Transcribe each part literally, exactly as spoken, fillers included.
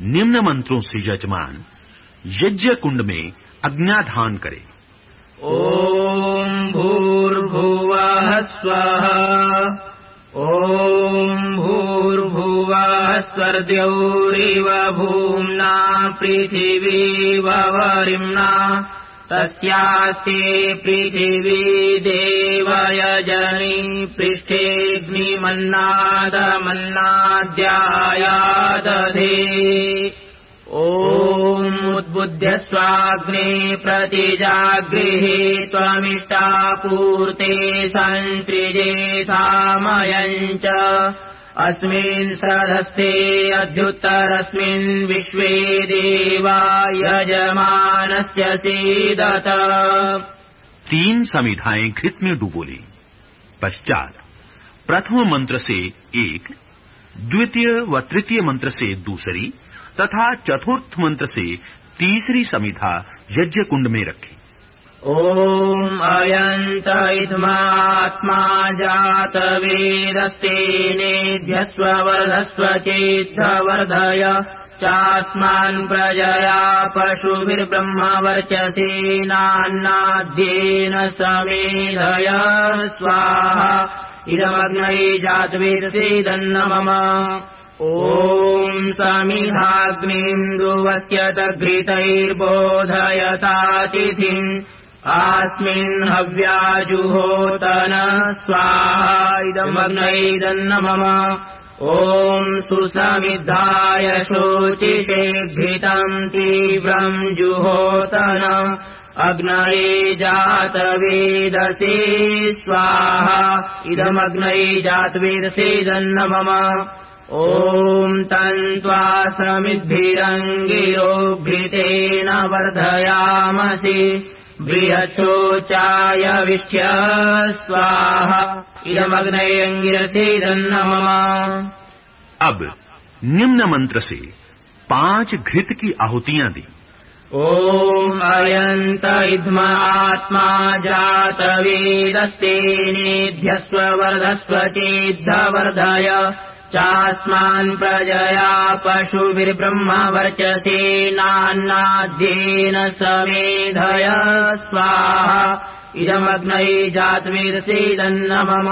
निम्न मंत्रों से यजमान यज्ञ कुंड में अग्न्याधान करे। ओम भूर्भुवः स्वः। ओम भूर्भुवः स्वर्द्यौरिव भूम्ना पृथिवी ववरिम्ना तस्यास्ते पृथिवी देवयजनी पृष्ठेऽग्निमन्नादमन्नाद्यायादधे। ओम उद्बुद्ध्य स्वाग्ने प्रतिजागृहे त्वमिष्टापूर्ते संसृजे सामयम् च अस्मिन् सदस्ते अध्युत्तरस्मिन् विश्वे देवा यजमानस्य सीदत। तीन समिधाएं घृत में डुबोली। पश्चात प्रथम मंत्र से एक, द्वितीय व तृतीय मंत्र से दूसरी तथा चतुर्थ मंत्र से तीसरी समिधा यज्ञ कुंड में रखी। ओम अयंत इत्मात्मा जात वेदस्तेनेध्यस्व वर्धस्व चेद्धवर्धय चास्मान् प्रजया पशुभिर्ब्रह्मवर्चसेनान्नाद्येन समेधय स्वाहा इदमग्नये जातवेदसेदन्न मम। ओम समिधाग्निन्दुवस्यतघृतैर्बोधयतातिथिम् अस्मिन् हव्याजुहोतन स्वाहा इदमग्नयेदन्न मम। ओम सुसमिद्धाय शोचिषे घृतम् तीव्रम् जुहोतन अग्नये जातवेदसे स्वाहा इदमग्नये जातवेदसेदन्न मम। ओम तन्त्वा समिद्भिरङ्गिरो घृतेन वर्धयामसि बृहच्छोचाय विष्य स्वाहा इदमग्नये अङ्गिरसेदन्न मम। अब निम्न मंत्र से पांच घृत की आहुतियां दी। ओम अयंत इद्म आत्मा जात वेदस्तेनेध्यस्व वर्धस्व चेद्धवर्धय चास्मान् प्रजया पशुभिर्ब्रह्मवर्चसेनान्नाद्येन समेधय स्वाहा इदमग्नये जातवेदसेदन्न मम।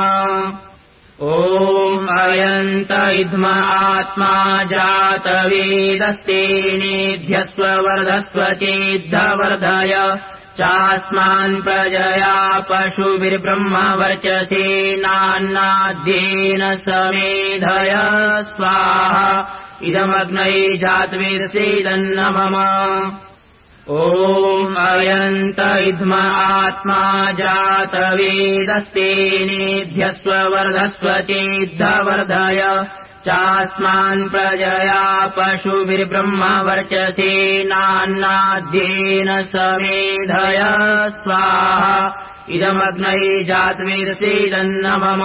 ओम अयंत इद्म आत्मा जात वेदस्तेनेध्यस्व वर्धस्व चेद्धवर्धय चास्मान् प्रजया पशुभिर्ब्रह्मवर्चसेनान्नाद्येन समेधय स्वाहा इदमग्नये जातवेदसेदन्न मम। ओम अयंत इद्म आत्मा जात वेदस्तेनेध्यस्व वर्धस्व चेद्धवर्धय चास्मान् प्रजया पशुभिर्ब्रह्मवर्चसेनान्नाद्येन समेधय स्वाहा इदमग्नये जातवेदसेदन्न मम।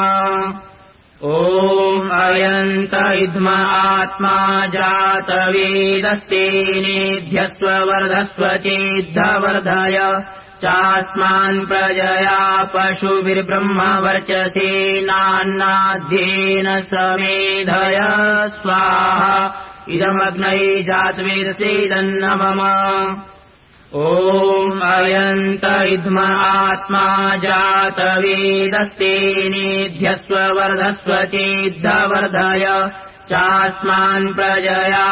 ओम अयंत इद्म आत्मा जात वेदस्तेनेध्यस्व वर्धस्व चेद्धवर्धय चास्मान् प्रजया पशुभिर्ब्रह्मवर्चसेनान्नाद्येन समेधय स्वाहा इदमग्नये जातवेदसेदन्न मम। ओम अयंत इद्म आत्मा जात वेदस्तेनेध्यस्व वर्धस्व चेद्धवर्धय चास्मान् प्रजया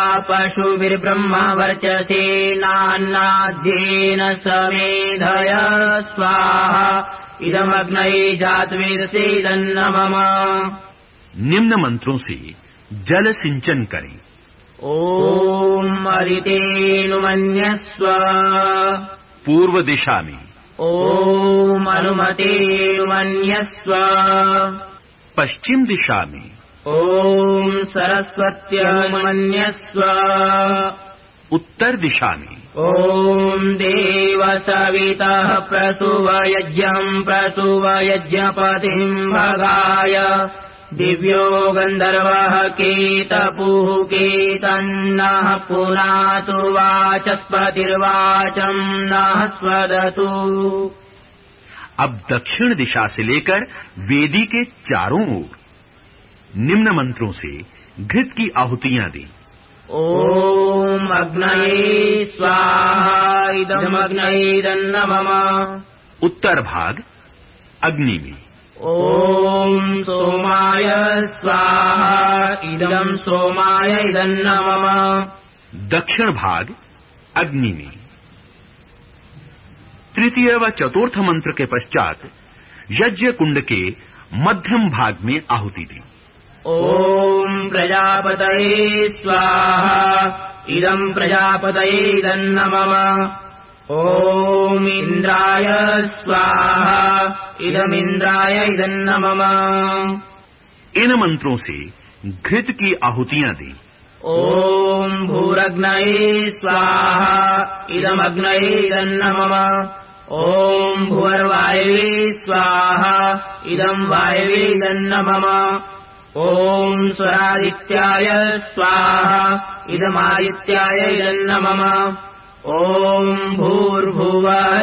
पशुभिर्ब्रह्मवर्चसेनान्नाद्येन समेधय स्वाहा इदमग्नये जातवेदसेदन्न मम। निम्न मंत्रों से जल सिंचन करें। ओम मरितेनुमन्यस्व पूर्व दिशा में। ओम अनुमतेनुमन्यस्व पश्चिम दिशा में। ओम सरस्वत्यनुमन्यस्व उत्तर दिशा में। ओम देवसवितः प्रसुवयज्ञम् प्रसुवयज्ञपतिम् भगाय दिव्यो गन्धर्वः केतपुः केतन्नः पुनातु वाचस्पतिर्वाचम् नः स्वदतु। अब दक्षिण दिशा से लेकर वेदी के चारों ओर निम्न मंत्रों से घृत की आहुतियां दी। ओम अग्नये स्वाहा इदमग्नयेदन्न मम। उत्तर भाग अग्नि में। ओम सोमाय स्वाहा इदं सोमाय इदन्न मम। दक्षिण भाग अग्नि में। तृतीय व चतुर्थ मंत्र के पश्चात यज्ञ कुंड के मध्यम भाग में आहुति दी। ओम प्रजापतये स्वाहा इदं प्रजापतये इदन्न मम। ओम इंद्राय स्वाहा इदमिंद्राय इदन्न मम। इन मंत्रों से घृत की आहुतियां दी। ओम भूरग्नये स्वाहा इदमग्नये इदन्न मम। ओम भुवर्वायवे स्वाहा इदं वायवे इदन्न मम। ओम स्वरादित्याय स्वाहा इदमादित्याय इदन्न मम। ओम भूर्भुवः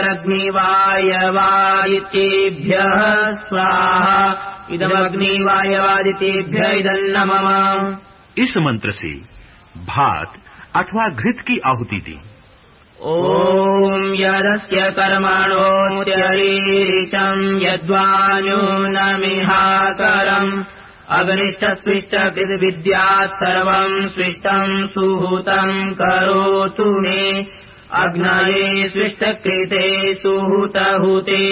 स्वरग्निवायवादित्येभ्यः स्वाहा इदमग्निवायवादित्येभ्यः इदन्न मम। इस मंत्र से भात अथवा घृत की आहुति दी। ओम यदस्य कर्मणोऽत्यरीरिचं यद्वान्यूनमिहाकरम् अग्निष्टस्विष्टकृद्विद्यात् सर्वं स्विष्टं सुहूतं करोतु मे। अग्नये स्विष्टकृते सुहूतहुते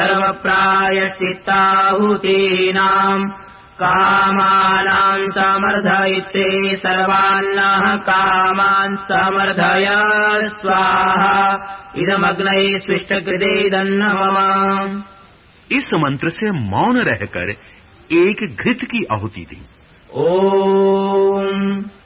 सर्वप्रायश्चित्ताहुतीनाम् कामानां समर्धयित्रे सर्वान्नः कामान् समर्धय स्वाहा इदमग्नये स्विष्टकृते इदन्न मम। इस मंत्र से मौन रहकर एक घृत की आहुति दी। ओम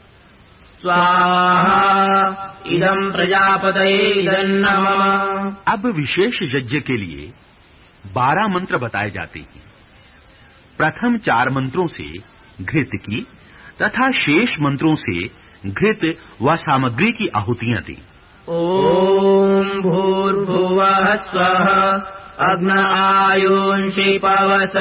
स्वाहा इदं प्रजापतये इदन्न मम। अब विशेष यज्ञ के लिए बारह मंत्र बताए जाते हैं। प्रथम चार मंत्रों से घृत की तथा शेष मंत्रों से घृत व सामग्री की आहुतियां दी। ओम भूर्भुवः स्वः अग्न आयुंषि पवस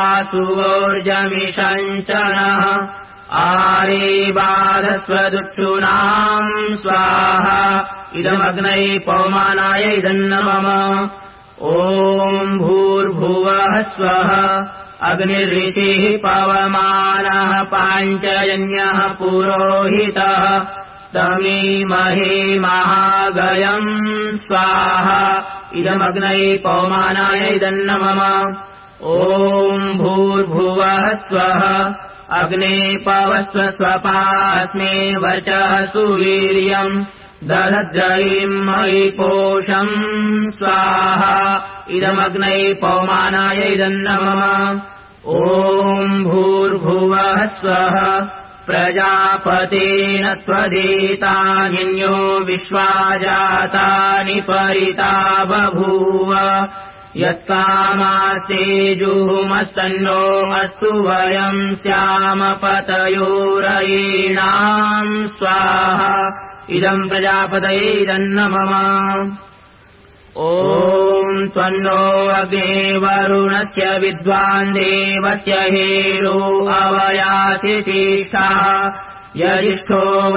आसुवोर्जमिषञ्चनः आरे बाधस्वदुक्षूणां स्वाहा इदमग्नये पवमानाय इदन्न मम। ओम भूर्भुवः स्वः अग्निर्ऋषिः पवमानः पाञ्चजन्यः पुरोहितः तमीमहे महागयम् स्वाहा इदमग्नये पवमानाय इदन्न मम। ओम भूर्भुवः स्वः अग्ने पवस्व स्वपास्मे वचः सुवीर्यम् दधद्रयिम् मयि पोषम् स्वाहा इदमग्नये पवमानाय इदन्न मम। ओम भूर्भुवः स्वः प्रजापतेन त्वदेतान्यो विश्वाजातानि परिता बभूव यत्कामास्ते जुहुमस्तन्नो अस्तु वयं स्याम पतयोरयीणां स्वाहा इदं प्रजापतये इदन्न मम। ओम त्वन्नो अग्ने वरुणस्य विद्वान् देवस्य हेरो अवयासि शिष्टाः यजिष्ठो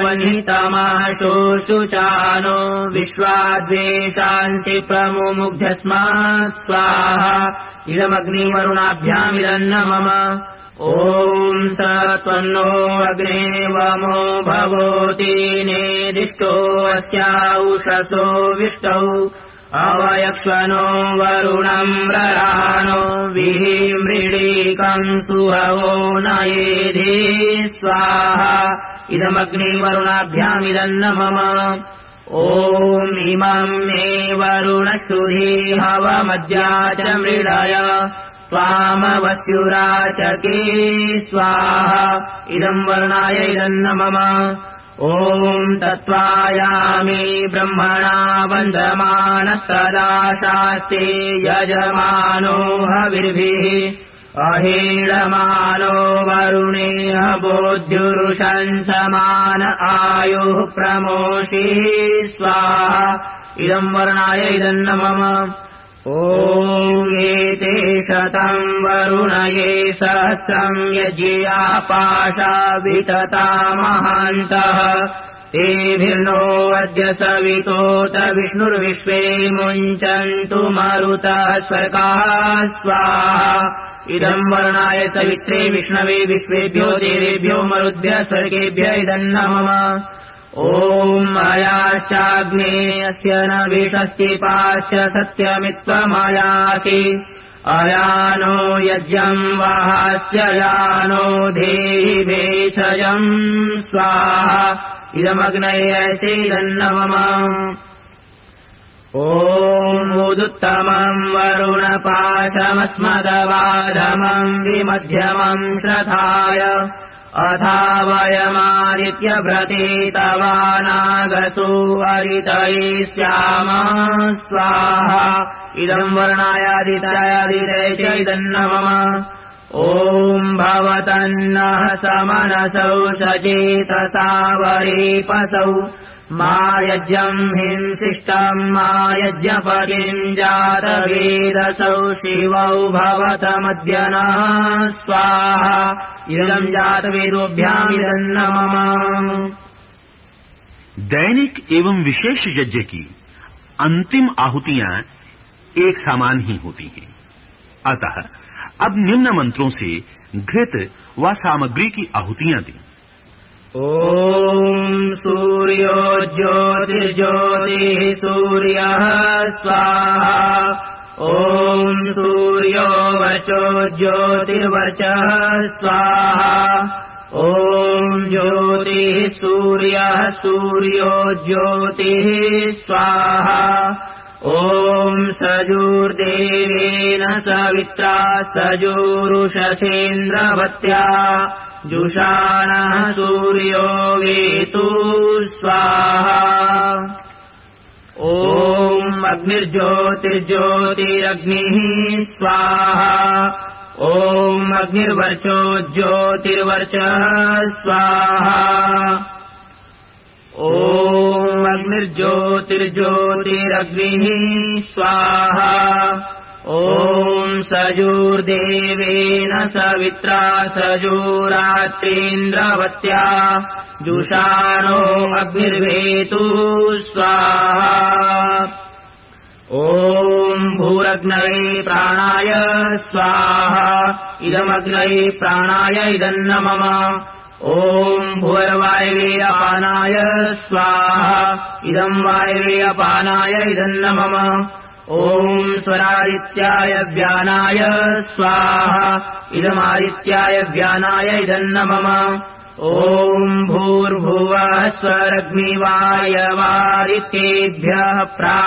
वह्नितमाशोषुचानो विश्वाद्वेषान्ति प्रमुमुग्धस्मात् स्वाहा इदमग्निवरुणाभ्यामिदन्न मम। ओम स त्वन्नो अग्ने वमो भवोति नेदिष्टो अस्याउषसो विष्टौ अवयक्ष्वनो वरुणं रराणो विहिमृडीकं सुहवो नयेधि स्वाहा इदमग्निवरुणाभ्यामिदन्न मम। ओम इमं मे वरुणस्तुधि हवमद्या च मृडय त्वामवस्युराचके स्वाहा इदं वरुणाय इदन्न मम। ओम तत्त्वायामि ब्रह्मणा वन्दमानस्तदा शास्ते यजमानो हविर्भिः अहेळमानो वरुणेह बोध्युरुषंसमान आयुः प्रमोषिः स्वाहा इदं वरुणाय इदन्न मम। ओम एते शतं वरुणये सहस्रं यज्ञया पाशा वितता महान्तः तेभिर्नो अद्य सवितोत विष्णुर्विश्वे मुञ्चन्तु मरुतः स्वर्गाः स्वाहा इदम् वर्णाय सवित्रे विष्णवे विश्वेभ्यो देवेभ्यो मरुद्भ्यः स्वर्गेभ्य इदन्न मम ॐ अयाश्चाग्नेयस्य न विषस्ति पाश्च सत्यमित्त्वमयाति अयानो यज्ञम् वाहास्य यानो देहि भेषजम् स्वाहा इदमग्नयेऽसीदन्न मम ॐ उदुत्तमम् वरुणपाशमस्मदवाधमम् विमध्यमम् श्रद्धाय अथावयमादित्यव्रतीतवानागसु हरितये स्याम स्वाहा इदम् वर्णायादितयादिते च इदन्न मम ॐ भवतन्नः समनसौ सचेतसा वरीपसौ मा यज्ञम् हिंसिष्टम् मा यज्ञपतिम् जातवेदसौ शिवौ भवतमद्य नः स्वाहा इदम् जातवेदोभ्याम् इदन्न मम दैनिक एवं विशेष यज्ञ की अंतिम आहुतियां एक समान ही होती हैं। अतः अब निम्न मंत्रों से घृत व सामग्री की आहुतियां दें। ॐ सूर्यो ज्योतिर्ज्योतिः सूर्यः स्वाहा ॐ सूर्यो वर्चो ज्योतिर्वर्चः स्वाहा ॐ ज्योतिः सूर्यः सूर्यो ज्योतिः स्वाहा ॐ सजुर्देवेन सवित्रा सजुरुषसेन्द्रवत्या जुषाणः सूर्यो वेतु स्वाहा ॐ अग्निर्ज्योतिर्ज्योतिरग्निः स्वाहा ॐ अग्निर्वर्चो ज्योतिर्वर्चः स्वाहा ॐ अग्निर्ज्योतिर्ज्योतिरग्निः स्वाहा ॐ सजुर्देवेन सवित्रा सजुरात्रीन्द्रवत्या जुषाणो अग्निर्वेतु स्वाहा ॐ भूरग्नये प्राणाय स्वाहा इदमग्नये प्राणाय इदन्न मम ॐ भुवर्वायवे अपानाय स्वाहा इदम् वायवे अपानाय इदन्न मम ॐ स्वरादित्याय व्यानाय स्वाहा इदमादित्याय व्यानाय इदन्न मम ॐ भूर्भुवः स्वरग्निवायवादित्येभ्यः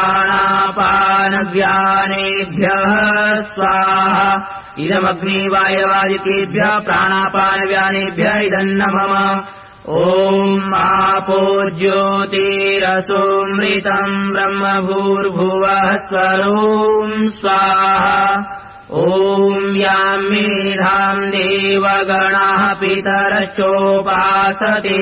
प्राणापानव्यानेभ्यः स्वाहा इदमग्निवायवादित्येभ्यः प्राणापानव्यानेभ्यः इदन्न मम ॐ आपो ज्योतिरसोऽमृतम् ब्रह्म भूर्भुवः स्वरोम् स्वाहा ॐ याम् मेधाम् देवगणाः पितरश्चोपासते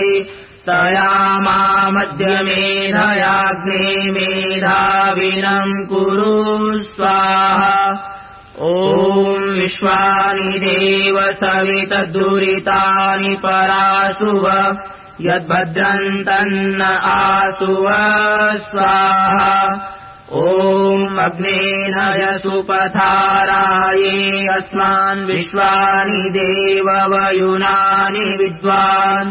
तयामामध्यमेधयाग्ने मेधाविनम् कुरु स्वाहा ॐ विश्वानि देव सवितदुरितानि परासुव यद्भद्रन्तन्न आसुव स्वाहा ॐ अग्नेन यसुपथाराये अस्मान् विश्वानि देववयुनानि विद्वान्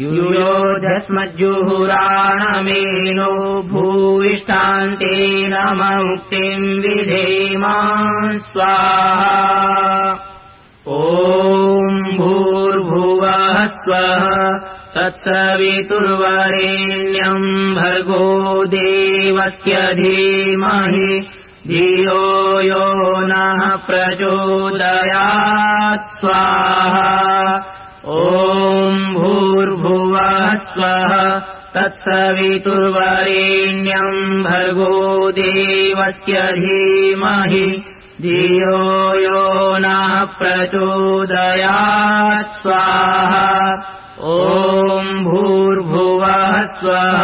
युयोधस्मज्जुहुराणमेनो भूयिष्ठान्तेन मुक्तिम् विधेम स्वाहा ॐ भूर्भुवः स्वः तत्सवितुर्वरेण्यम् भर्गो देवस्य धीमहि धियो यो नः प्रचोदयात् स्वाहा ॐ भूर्भुवः स्वः तत्सवितुर्वरेण्यम् भर्गो देवस्य धीमहि धियो यो नः प्रचोदयात् स्वाहा ॐ भूर्भुवः स्वः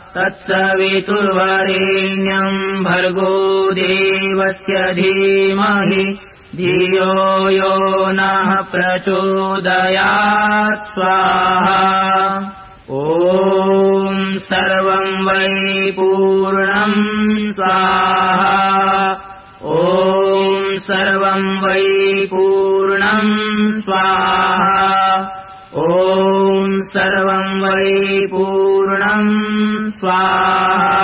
तत्सवितुर्वरेण्यम् भर्गो देवस्य धीमहि धियो यो नः प्रचोदयात् स्वाहा ॐ सर्वं वै पूर्णं स्वाहा ॐ सर्वं वै पूर्णं स्वाहा ॐ सर्वं वै पूर्णं स्वाहा